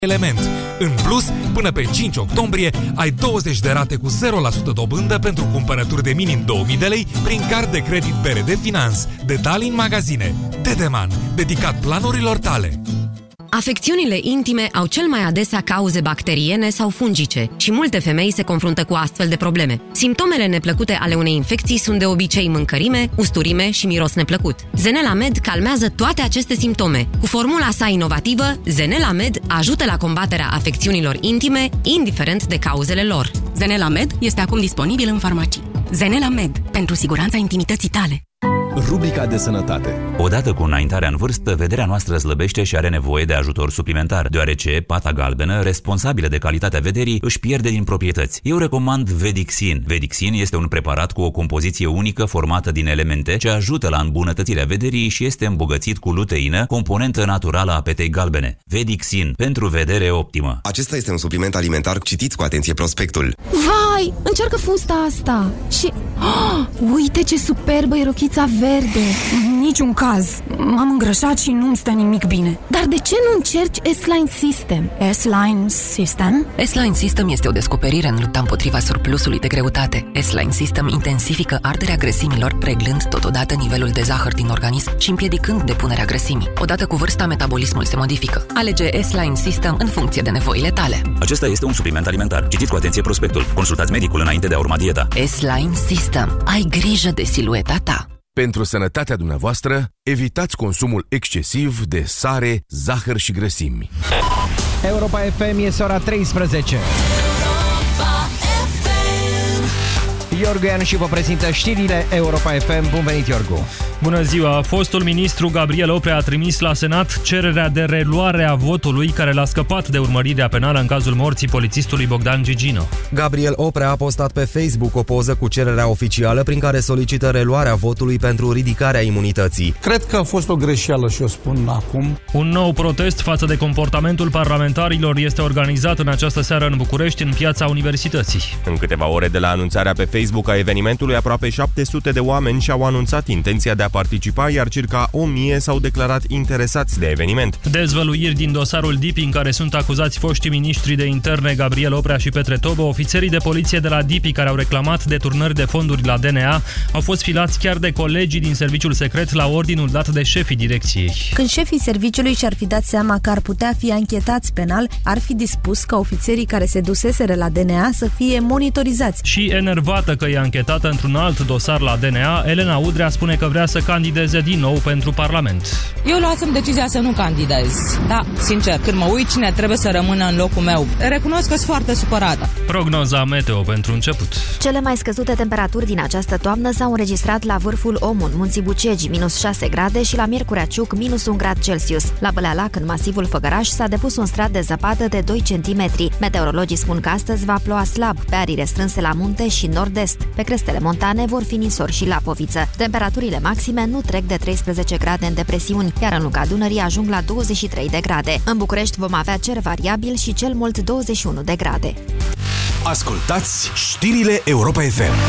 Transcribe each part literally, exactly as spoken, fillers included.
Element. În plus, până pe cinci octombrie, ai douăzeci de rate cu zero la sută dobândă pentru cumpărături de minim două mii de lei prin card de credit B R D Finance. Detalii în magazine. Dedeman, dedicat planurilor tale. Afecțiunile intime au cel mai adesea cauze bacteriene sau fungice și multe femei se confruntă cu astfel de probleme. Simptomele neplăcute ale unei infecții sunt de obicei mâncărime, usturime și miros neplăcut. Zenelamed calmează toate aceste simptome. Cu formula sa inovativă, Zenelamed ajută la combaterea afecțiunilor intime, indiferent de cauzele lor. Zenelamed este acum disponibil în farmacii. Zenelamed, pentru siguranța intimității tale. Rubrica de sănătate. Odată cu înaintarea în vârstă, vederea noastră slăbește și are nevoie de ajutor suplimentar, deoarece pata galbenă, responsabilă de calitatea vederii, își pierde din proprietăți. Eu recomand Vedixin. Vedixin este un preparat cu o compoziție unică formată din elemente ce ajută la îmbunătățirea vederii și este îmbogățit cu luteină, componentă naturală a petei galbene. Vedixin, pentru vedere optimă. Acesta este un supliment alimentar. Citiți cu atenție prospectul. Vai, încearcă fusta asta. Și... Oh, uite ce superbă e rochița verde. Niciun caz. M-am îngrășat și nu-mi stă nimic bine. Dar de ce nu încerci S-Line System? S-Line System? S-Line System este o descoperire în lupta împotriva surplusului de greutate. S-Line System intensifică arderea grăsimilor, preglând totodată nivelul de zahăr din organism și împiedicând depunerea grăsimii. Odată cu vârsta, metabolismul se modifică. Alege S-Line System în funcție de nevoile tale. Acesta este un supliment alimentar. Citiți cu atenție prospectul. Consultați medicul înainte de a urma dieta. S-Line System. Ai grijă de silueta ta. Pentru sănătatea dumneavoastră, evitați consumul excesiv de sare, zahăr și grăsimi. Europa F M, este ora treisprezece. Iorgu Ianu și vă prezintă știrile Europa F M. Bun venit, Iorgu! Bună ziua! Fostul ministru Gabriel Oprea a trimis la Senat cererea de reluare a votului care l-a scăpat de urmărirea penală în cazul morții polițistului Bogdan Gigino. Gabriel Oprea a postat pe Facebook o poză cu cererea oficială prin care solicită reluarea votului pentru ridicarea imunității. Cred că a fost o greșeală și o spun acum. Un nou protest față de comportamentul parlamentarilor este organizat în această seară în București, în Piața Universității. În câteva ore de la anunțarea pe Facebook a evenimentului, aproape șapte sute de oameni și-au anunțat intenția de a participa, iar circa o mie s-au declarat interesați de eveniment. Dezvăluiri din dosarul D I P I în care sunt acuzați foștii miniștri de interne Gabriel Oprea și Petre Tobă. Ofițerii de poliție de la D I P I care au reclamat deturnări de fonduri la D N A au fost filați chiar de colegii din serviciul secret la ordinul dat de șefii direcției. Când șefii serviciului și-ar fi dat seama că ar putea fi anchetați penal, ar fi dispus ca ofițerii care se duseseră la D N A să fie monitorizați. Și enervată că e anchetată într-un alt dosar la D N A, Elena Udrea spune că vrea să candideze din nou pentru Parlament. Eu luasem decizia să nu candidez. Da, sincer, când mă uit cine trebuie să rămână în locul meu, recunosc că sunt foarte supărată. Prognoza meteo pentru început. Cele mai scăzute temperaturi din această toamnă s-au înregistrat la vârful Omun, Munții Bucegi, minus șase grade și la Miercurea Ciuc, minus un grad Celsius. La Bălealac, în masivul Făgăraș, s-a depus un strat de zăpadă de doi centimetri. Meteorologii spun că astăzi va ploua slab pe arii restrânse la munte și nord-est. Pe crestele montane vor fi nisori și lapoviță. Temperaturile maxime nu trec de treisprezece grade în depresiuni, iar în Lunga Dunării ajung la douăzeci și trei de grade. În București vom avea cer variabil și cel mult douăzeci și unu de grade. Ascultați știrile Europa F M.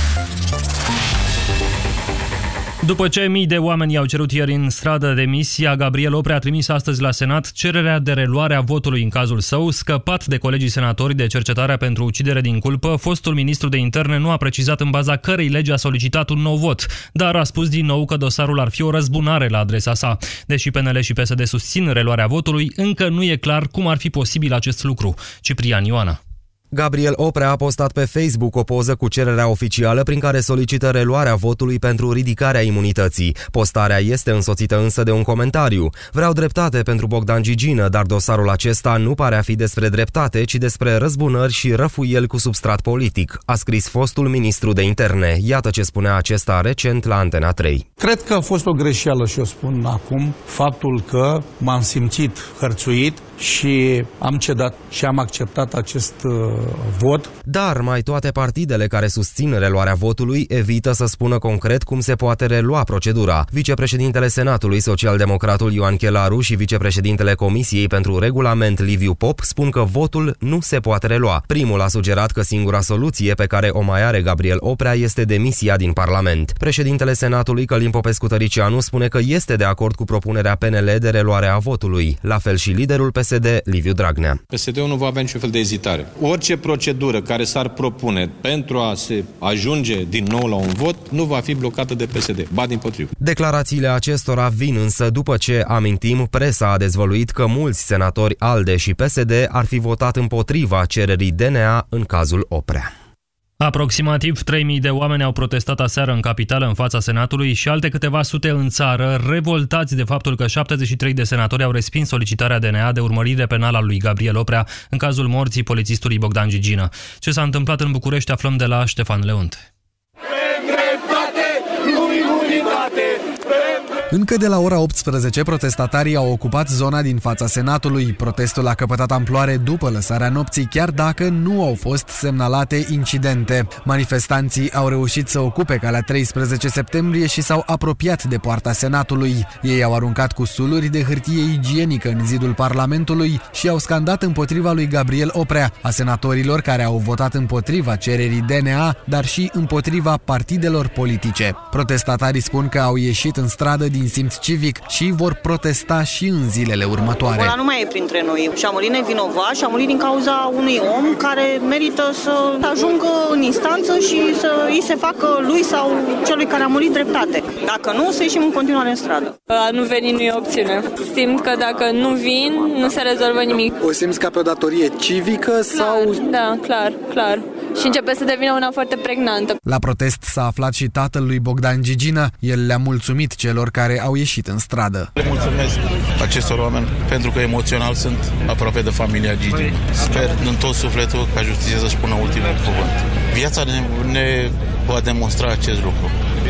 După ce mii de oameni i-au cerut ieri în stradă demisia, Gabriel Oprea a trimis astăzi la Senat cererea de reluare a votului în cazul său. Scăpat de colegii senatori de cercetarea pentru ucidere din culpă, fostul ministru de interne nu a precizat în baza cărei legi a solicitat un nou vot, dar a spus din nou că dosarul ar fi o răzbunare la adresa sa. Deși P N L și P S D susțin reluarea votului, încă nu e clar cum ar fi posibil acest lucru. Ciprian Ioana. Gabriel Oprea a postat pe Facebook o poză cu cererea oficială prin care solicită reluarea votului pentru ridicarea imunității. Postarea este însoțită însă de un comentariu. Vreau dreptate pentru Bogdan Gigină, dar dosarul acesta nu pare a fi despre dreptate, ci despre răzbunări și răfuieli cu substrat politic, a scris fostul ministru de interne. Iată ce spunea acesta recent la Antena trei. Cred că a fost o greșeală și o spun acum, faptul că m-am simțit hărțuit și am cedat și am acceptat acest vot. Dar mai toate partidele care susțin reluarea votului evită să spună concret cum se poate relua procedura. Vicepreședintele Senatului, socialdemocratul Ioan Chelaru, și vicepreședintele Comisiei pentru Regulament, Liviu Pop, spun că votul nu se poate relua. Primul a sugerat că singura soluție pe care o mai are Gabriel Oprea este demisia din Parlament. Președintele Senatului, Călin Popescu-Tăricianu, spune că este de acord cu propunerea P N L de reluare a votului. La fel și liderul P S D, Liviu Dragnea. P S D-ul nu va avea niciun fel de ezitare. Orice procedură care s-ar propune pentru a se ajunge din nou la un vot nu va fi blocată de P S D, ba dimpotrivă. Declarațiile acestora vin însă după ce, amintim, presa a dezvăluit că mulți senatori ALDE și P S D ar fi votat împotriva cererii D N A în cazul Oprea. Aproximativ trei mii de oameni au protestat aseară în capitală în fața Senatului și alte câteva sute în țară, revoltați de faptul că șaptezeci și trei de senatori au respins solicitarea D N A de urmărire penală a lui Gabriel Oprea în cazul morții polițistului Bogdan Gigină. Ce s-a întâmplat în București aflăm de la Ștefan Leonte. Încă de la ora optsprezece, protestatarii au ocupat zona din fața Senatului. Protestul a căpătat amploare după lăsarea nopții, chiar dacă nu au fost semnalate incidente. Manifestanții au reușit să ocupe calea treisprezece septembrie și s-au apropiat de poarta Senatului. Ei au aruncat cu suluri de hârtie igienică în zidul Parlamentului și au scandat împotriva lui Gabriel Oprea, a senatorilor care au votat împotriva cererii D N A, dar și împotriva partidelor politice. Protestatarii spun că au ieșit în stradă din simț civic și vor protesta și în zilele următoare. Ăla nu mai e printre noi și a murit nevinovat și a murit din cauza unui om care merită să ajungă în instanță și să îi se facă lui sau celui care a murit dreptate. Dacă nu, să ieșim în continuare în stradă. A nu veni nu e opțiune. Simt că dacă nu vin, nu se rezolvă nimic. O simți ca pe o datorie civică sau... Da, clar, clar. Și începe să devină una foarte pregnantă. La protest s-a aflat și tatăl lui Bogdan Gigină. El le-a mulțumit celor care au ieșit în stradă. Le mulțumesc acestor oameni pentru că emoțional sunt aproape de familia Gigi. Sper din tot sufletul ca justiția să-și pună ultimul cuvânt. Viața ne, ne va demonstra acest lucru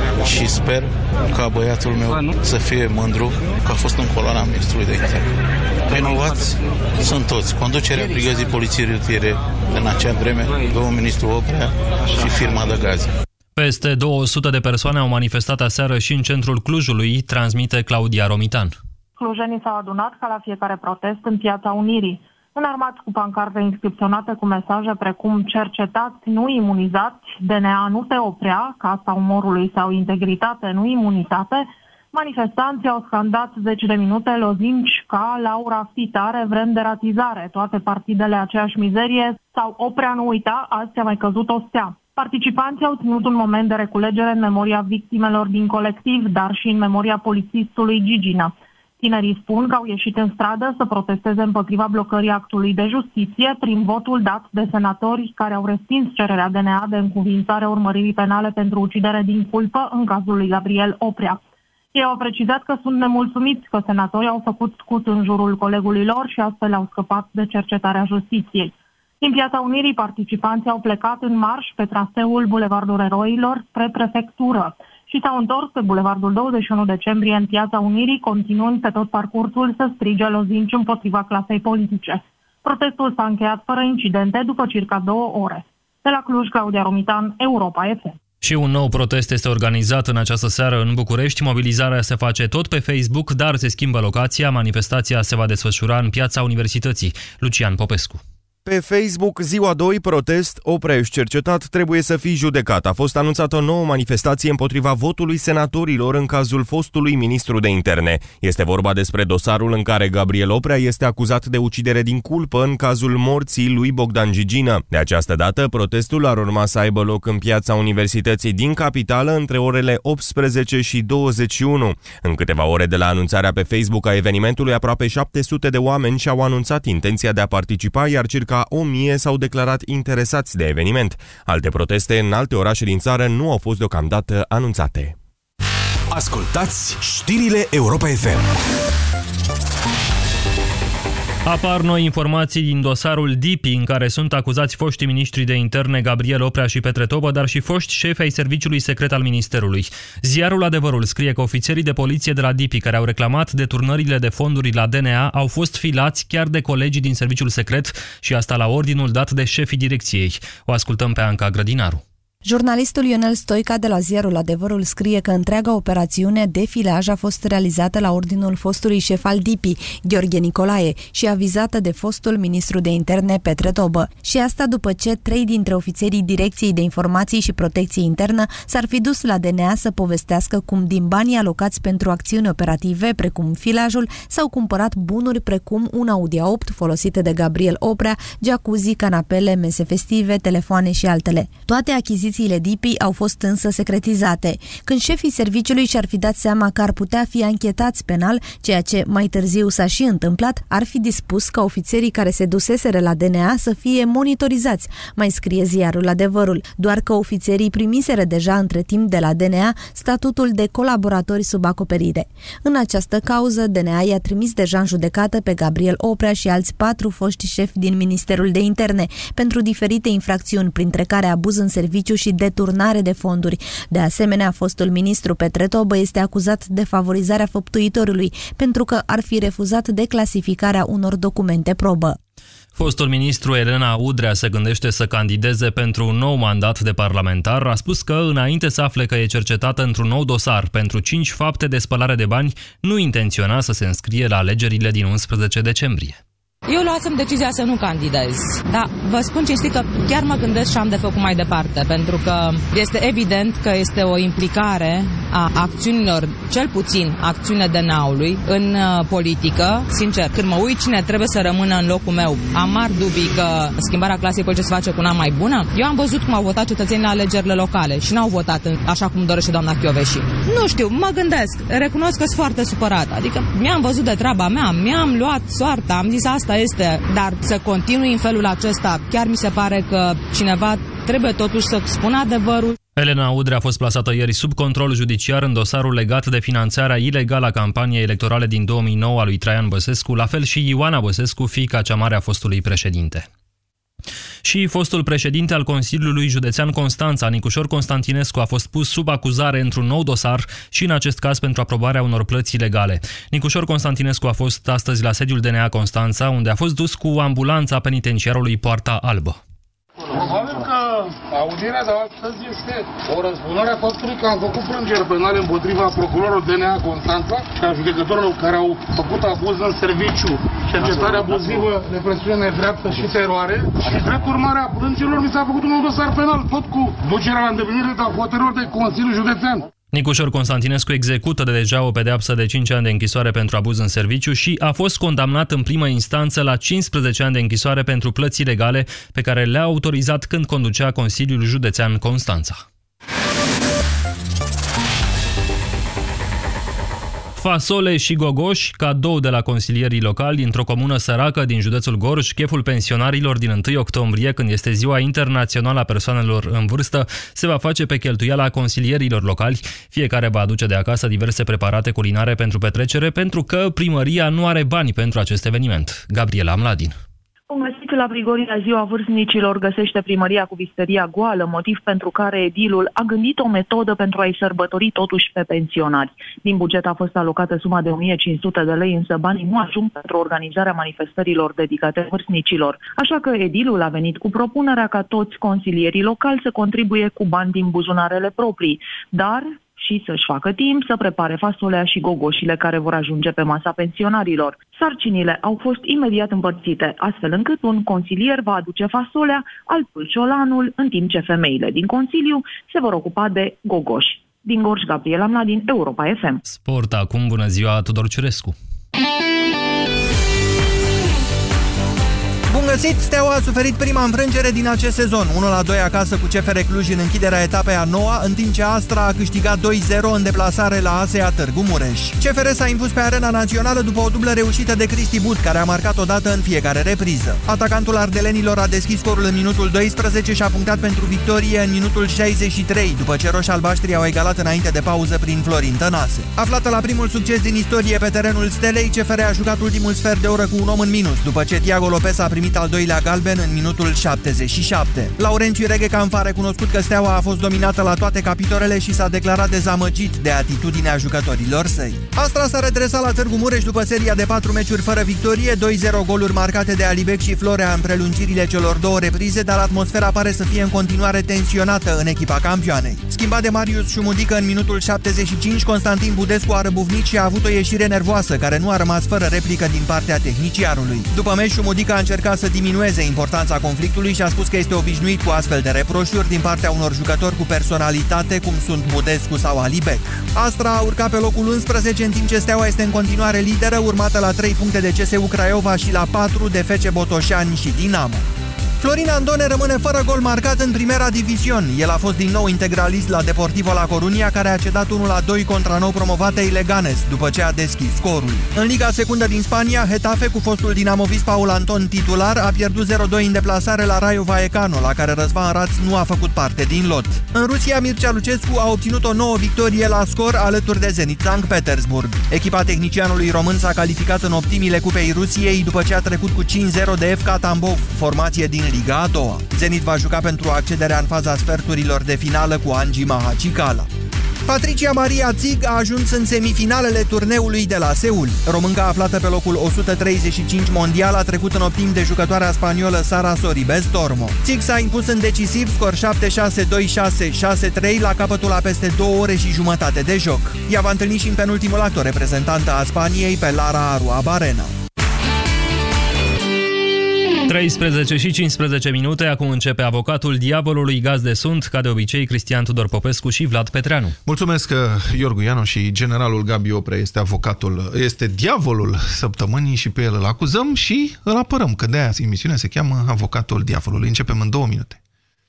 și sper ca băiatul meu să fie mândru că a fost în coloana ministrului de interne. Vinovați sunt toți. Conducerea brigăzii poliției rutiere în acea vreme, domnul ministru Oprea și firma de gaze. Peste două sute de persoane au manifestat aseară și în centrul Clujului, transmite Claudia Romitan. Clujenii s-au adunat ca la fiecare protest în Piața Unirii, înarmați cu pancarte inscripționate cu mesaje precum cercetați, nu imunizați, D N A nu te oprea, Casa Umorului sau integritate, nu imunitate. Manifestanții au scandat zeci de minute lozinci ca Laura Fitare, vrem deratizare, toate partidele aceeași mizerie sau Oprea nu uita, azi a mai căzut o stea. Participanții au ținut un moment de reculegere în memoria victimelor din colectiv, dar și în memoria polițistului Gigină. Tinerii spun că au ieșit în stradă să protesteze împotriva blocării actului de justiție prin votul dat de senatori care au respins cererea D N A de încuviințare urmăririi penale pentru ucidere din culpă în cazul lui Gabriel Oprea. Ei au precizat că sunt nemulțumiți că senatorii au făcut scut în jurul colegului lor și astfel au scăpat de cercetarea justiției. Din Piața Unirii, participanții au plecat în marș pe traseul Bulevardul Eroilor spre prefectură și s-au întors pe Bulevardul douăzeci și unu decembrie în Piața Unirii, continuând pe tot parcursul să strige lozinci împotriva clasei politice. Protestul s-a încheiat fără incidente după circa două ore. De la Cluj, Claudia Romitan, Europa F M. Și un nou protest este organizat în această seară în București. Mobilizarea se face tot pe Facebook, dar se schimbă locația. Manifestația se va desfășura în Piața Universității. Lucian Popescu. Pe Facebook, ziua doi, protest, Oprea ești cercetat, trebuie să fii judecat. A fost anunțată o nouă manifestație împotriva votului senatorilor în cazul fostului ministru de interne. Este vorba despre dosarul în care Gabriel Oprea este acuzat de ucidere din culpă în cazul morții lui Bogdan Gigină. De această dată, protestul ar urma să aibă loc în Piața Universității din capitală între orele optsprezece și douăzeci și unu. În câteva ore de la anunțarea pe Facebook a evenimentului, aproape șapte sute de oameni și-au anunțat intenția de a participa, iar circa o mie s-au declarat interesați de eveniment. Alte proteste în alte orașe din țară nu au fost deocamdată anunțate. Ascultați știrile Europa F M. Apar noi informații din dosarul Dipi, în care sunt acuzați foștii miniștri de interne Gabriel Oprea și Petre Tobă, dar și foști șefi ai serviciului secret al ministerului. Ziarul Adevărul scrie că ofițerii de poliție de la Dipi, care au reclamat deturnările de fonduri la D N A, au fost filați chiar de colegii din serviciul secret și asta la ordinul dat de șefii direcției. O ascultăm pe Anca Grădinaru. Jurnalistul Ionel Stoica de la Ziarul Adevărul scrie că întreaga operațiune de filaj a fost realizată la ordinul fostului șef al Dipi, Gheorghe Nicolae, și avizată de fostul ministru de interne Petre Tobă. Și asta după ce trei dintre ofițerii Direcției de Informații și Protecție Internă s-ar fi dus la D N A să povestească cum din banii alocați pentru acțiuni operative, precum filajul, s-au cumpărat bunuri precum un Audi A opt folosite de Gabriel Oprea, jacuzzi, canapele, mese festive, telefoane și altele. Toate achizițiile Dipi au fost însă secretizate. Când șefii serviciului și-ar fi dat seama că ar putea fi anchetați penal, ceea ce mai târziu s-a și întâmplat, ar fi dispus ca ofițerii care se duseseră la D N A să fie monitorizați, mai scrie Ziarul Adevărul, doar că ofițerii primiseră deja între timp de la D N A statutul de colaboratori sub acoperire. În această cauză, D N A i-a trimis deja în judecată pe Gabriel Oprea și alți patru foști șefi din Ministerul de Interne pentru diferite infracțiuni, printre care abuz în serviciu și deturnare de fonduri. De asemenea, fostul ministru Petre Tobă este acuzat de favorizarea făptuitorului, pentru că ar fi refuzat declasificarea unor documente probă. Fostul ministru Elena Udrea se gândește să candideze pentru un nou mandat de parlamentar. A spus că, înainte să afle că e cercetată într-un nou dosar pentru cinci fapte de spălare de bani, nu intenționa să se înscrie la alegerile din unsprezece decembrie. Eu luasem decizia să nu candidez, dar vă spun cinstit că chiar mă gândesc și am de făcut mai departe, pentru că este evident că este o implicare a acțiunilor, cel puțin acțiunile D N A-ului, în uh, politică. Sincer, când mă uit cine trebuie să rămână în locul meu, am mari dubii că schimbarea clasei politice se face cu una mai bună. Eu am văzut cum au votat cetățenii la alegerile locale și n-au votat în, așa cum dorește doamna Chioveși. Nu știu, mă gândesc, recunosc că sunt foarte supărat, adică mi-am văzut de treaba mea, mi-am luat soarta, am zis asta este, dar să continui în felul acesta, chiar mi se pare că cineva trebuie totuși să spună adevărul. Elena Udrea a fost plasată ieri sub control judiciar în dosarul legat de finanțarea ilegală a campaniei electorale din două mii nouă a lui Traian Băsescu, la fel și Ioana Băsescu, fiica cea mare a fostului președinte. Și fostul președinte al Consiliului Județean Constanța, Nicușor Constantinescu, a fost pus sub acuzare într-un nou dosar și în acest caz pentru aprobarea unor plăți ilegale. Nicușor Constantinescu a fost astăzi la sediul D N A Constanța, unde a fost dus cu ambulanța penitenciarului Poarta Albă. Probabil că audierea de astăzi este o răzbunare a faptului că am făcut plângeri penale împotriva procurorului D N A Constanța și a judecătorilor care au făcut abuz în serviciu, cercetare abuzivă, represiune nedreaptă și teroare. Și drept urmare a plângerilor mi s-a făcut un nou dosar penal, tot cu ducerea la îndeplinire de hotărâri de Consiliul Județean. Nicușor Constantinescu execută de deja o pedeapsă de cinci ani de închisoare pentru abuz în serviciu și a fost condamnat în primă instanță la cincisprezece ani de închisoare pentru plăți ilegale pe care le-a autorizat când conducea Consiliul Județean Constanța. Fasole și gogoși, cadou de la consilierii locali dintr-o comună săracă din județul Gorj, cheful pensionarilor din întâi octombrie, când este Ziua Internațională a Persoanelor în Vârstă, se va face pe cheltuiala consilierilor locali. Fiecare va aduce de acasă diverse preparate culinare pentru petrecere, pentru că primăria nu are bani pentru acest eveniment. Gabriela Mladin. Bun găsit la Prigoria Ziua Vârstnicilor găsește primăria cu visteria goală, motiv pentru care edilul a gândit o metodă pentru a-i sărbători totuși pe pensionari. Din buget a fost alocată suma de o mie cinci sute de lei, însă banii nu ajung pentru organizarea manifestărilor dedicate vârstnicilor. Așa că edilul a venit cu propunerea ca toți consilierii locali să contribuie cu bani din buzunarele proprii, dar și să-și facă timp să prepare fasolea și gogoșile care vor ajunge pe masa pensionarilor. Sarcinile au fost imediat împărțite, astfel încât un consilier va aduce fasolea, altul ciolanul, în timp ce femeile din Consiliu se vor ocupa de gogoși. Din Gorj, Gabriela Mladin, Europa F M. Sport acum, bună ziua, Tudor Ciurescu. Bună găsit! Steaua a suferit prima înfrângere din acest sezon, unu la doi acasă cu C F R Cluj în închiderea etapei a noua, în timp ce Astra a câștigat doi zero în deplasare la A S E A Târgu Mureș. C F R s-a impus pe arena națională după o dublă reușită de Cristi Bud, care a marcat o dată în fiecare repriză. Atacantul ardelenilor a deschis scorul în minutul doisprezece și a punctat pentru victorie în minutul șaizeci și trei, după ce roșii-albaștri au egalat înainte de pauză prin Florin Tănase. Aflată la primul succes din istorie pe terenul Stelei, C F R a jucat ultimul sfert de oră cu un om în minus, după ce Thiago Lopez a primit al doilea galben în minutul șaptezeci și șapte. Laurențiu Reghecamp a recunoscut că Steaua a fost dominată la toate capitolele și s-a declarat dezamăgit de atitudinea jucătorilor săi. Astra s-a redresat la Târgu Mureș după seria de patru meciuri fără victorie, doi zero goluri marcate de Alibec și Florea în prelungirile celor două reprize, dar atmosfera pare să fie în continuare tensionată în echipa campioanei. Schimbat de Marius Șumudică în minutul șaptezeci și cinci, Constantin Budescu a răbufnit și a avut o ieșire nervoasă, care nu a rămas fără replică din partea tehnicianului. După meci, Șumudică a încercat să diminueze importanța conflictului și a spus că este obișnuit cu astfel de reproșuri din partea unor jucători cu personalitate, cum sunt Budescu sau Alibec. Astra a urcat pe locul unsprezece, în timp ce Steaua este în continuare lideră, urmată la trei puncte de C S U Craiova și la patru de F C Botoșani și Dinamo. Florin Andone rămâne fără gol marcat în Primera División. El a fost din nou integralist la Deportivo La Coruña, care a cedat unu la doi contra nou promovatei Leganes, după ce a deschis scorul. În Liga Secundă din Spania, Getafe, cu fostul dinamovist Paul Anton titular, a pierdut zero doi în deplasare la Rayo Vallecano, la care Răzvan Raț nu a făcut parte din lot. În Rusia, Mircea Lucescu a obținut o nouă victorie la scor alături de Zenit Sankt Petersburg. Echipa tehnicianului român s-a calificat în optimile Cupei Rusiei după ce a trecut cu cinci zero de F K Tambov, formație din Liga a doua. Zenit va juca pentru accederea în faza sferturilor de finală cu Angi Mahachikala. Patricia Maria Țig a ajuns în semifinalele turneului de la Seul. Românca aflată pe locul o sută treizeci și cinci mondial a trecut în optim de jucătoarea spaniolă Sara Sorribes Tormo. Țig s-a impus în decisiv, scor șapte șase, doi șase, șase trei la capătul a peste două ore și jumătate de joc. Ea va întâlni și în penultimul act o reprezentantă a Spaniei pe Lara Arua Barena. treisprezece și cincisprezece minute, acum începe Avocatul Diavolului. Gazde sunt, ca de obicei, Cristian Tudor Popescu și Vlad Petreanu. Mulțumesc, Iorgu Iano, și generalul Gabi Oprea este avocatul, este diavolul săptămânii și pe el îl acuzăm și îl apărăm, că de-aia emisiunea se cheamă Avocatul Diavolului. Începem în două minute.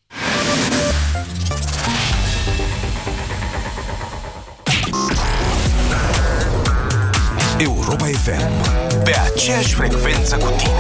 Europa F M, pe aceeași frecvență cu tine.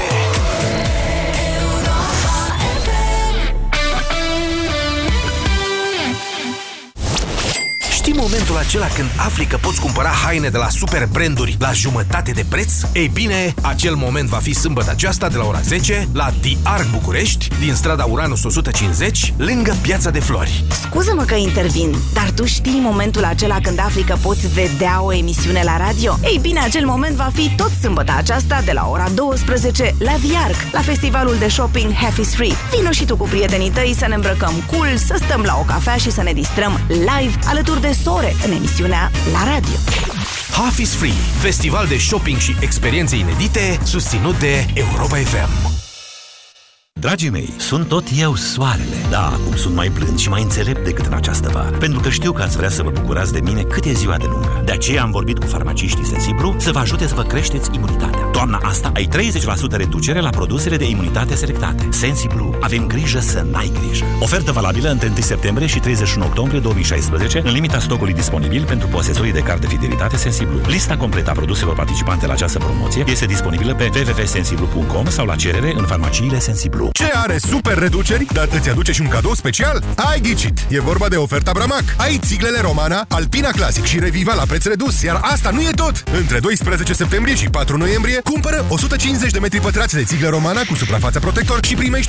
Știi momentul acela când afli că poți cumpăra haine de la super branduri la jumătate de preț? Ei bine, acel moment va fi sâmbătă aceasta de la ora zece la The Arc București, din strada Uranus o sută cincizeci, lângă Piața de Flori. Scuză-mă că intervin, dar tu știi momentul acela când afli că poți vedea o emisiune la radio? Ei bine, acel moment va fi tot sâmbătă aceasta de la ora douăsprezece la The Arc, la festivalul de shopping Half is Free. Vino și tu cu prietenii tăi să ne îmbrăcăm cool, să stăm la o cafea și să ne distrăm live alături de Sore în emisiunea la radio. Half is Free, festival de shopping și experiențe inedite, susținut de Europa F M. Dragii mei, sunt tot eu soarele. Da, acum sunt mai blând și mai înțelept decât în această vară. Pentru că știu că ați vrea să vă bucurați de mine cât e ziua de lungă. De aceea am vorbit cu farmaciștii Sensiblu să vă ajute să vă creșteți imunitatea. Toamna asta ai treizeci la sută reducere la produsele de imunitate selectate. Sensiblu, avem grijă să n-ai grijă. Ofertă valabilă între întâi septembrie și treizeci și unu octombrie două mii șaisprezece, în limita stocului disponibil pentru posesorii de card de fidelitate Sensiblu. Lista completă a produselor participante la această promoție este disponibilă pe w w w punct sensiblu punct com sau la cerere în farmaciile Sensiblu. Ce are super reduceri, dar îți aduce și un cadou special? Ai ghicit! E vorba de oferta Bramac. Ai țiglele Romana, Alpina Classic și Reviva la preț redus, iar asta nu e tot! Între doisprezece septembrie și patru noiembrie, cumpără o sută cincizeci de metri pătrați de țiglă Romana cu suprafața protector și primești